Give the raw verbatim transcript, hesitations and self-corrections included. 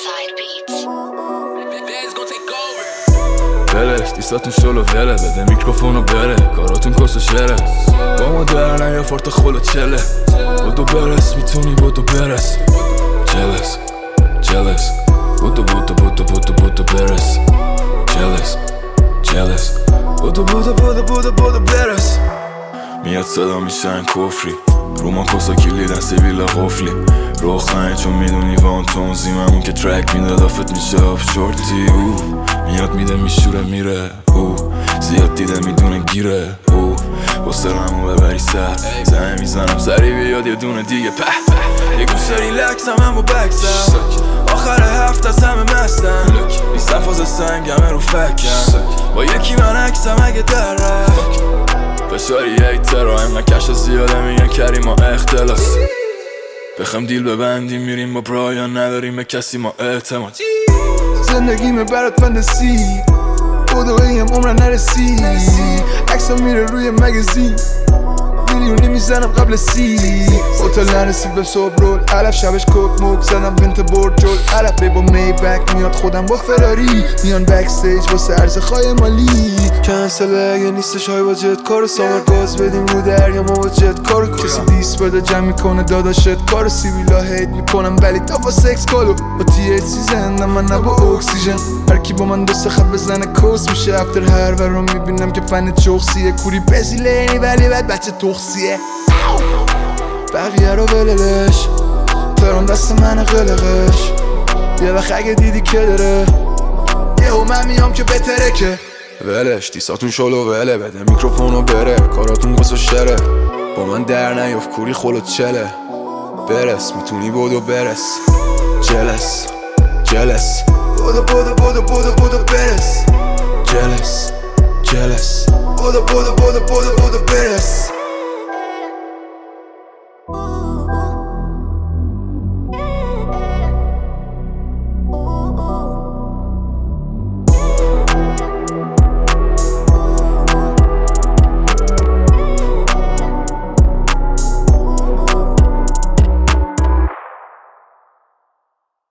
Inside Beats. ولش دیستاتون شلو وله بده میکروفونو بره کاراتون کس و شره با ما درنه یا فورت خلو چله بودو برس میتونی بودو برس جلس جلس بودو بودو بودو بودو بودو برس جلس جلس بودو بودو بودو بودو بودو برس میاد صدا میشن کفری رو ما کسا کلیدن سیبیل قفلی رو خنه چون میدونی وان تونزیممون که ترک میداد آفت میشه آف شورتی او میاد میده میشوره میره او زیاد دیده میدونه گیره او بسترمو ببری سر زمه میزنم سری بیاد یه دونه دیگه په یه گوشه ریلکس هم هم با بکسم آخر هفت از همه مستم نیستم فاز سنگمه رو فکم با یکی من عکسم اگه در رفت فشاری هیتر و همه کش زیاده میگن کریم ما اختلاس بخم دیل ببندیم میریم با برایان نداریم به کسی ما اعتماد زندگیمه برات فندسی بودو ایم عمرن نرسی عکسا میره روی مگزین میلیونی میزنم قبل سی هتل نرسید به صبح رول علف شبش کت موک زدم بنت برد جل علف با می بک میاد خودم با فراری میان بک استیج واسه عرض خواهی مالی کنسله اگه نیستش های با جت کارو سامر گاز بدیم رو دریا ما با جت کارو کسی دیس بده جمع میکنه داداشت کارو سیویلا هیت میکنم ولی تا با سکس کالو با تی ایچ سی زندم من نه با اکسیژن هرکی با من دو سه خط بزنه کوس میشه افتر هر ور رو میبینم که فن چخسیه کوری بزیلینی ولی بعد بچه تخصیه بقیه رو بللش ترون دست من قلقش یه وقت اگه دیدی که داره یهو من میام که بهتره که ولش دیساتون شلو وله بده میکروفونو بره کاراتون قصه شره با من در نیاف کوری خلوت چله برس میتونی بودو برس جلس جلس بودو بودو بودو بودو بودو برس جلس جلس بودو بودو بودو بودو بودو برس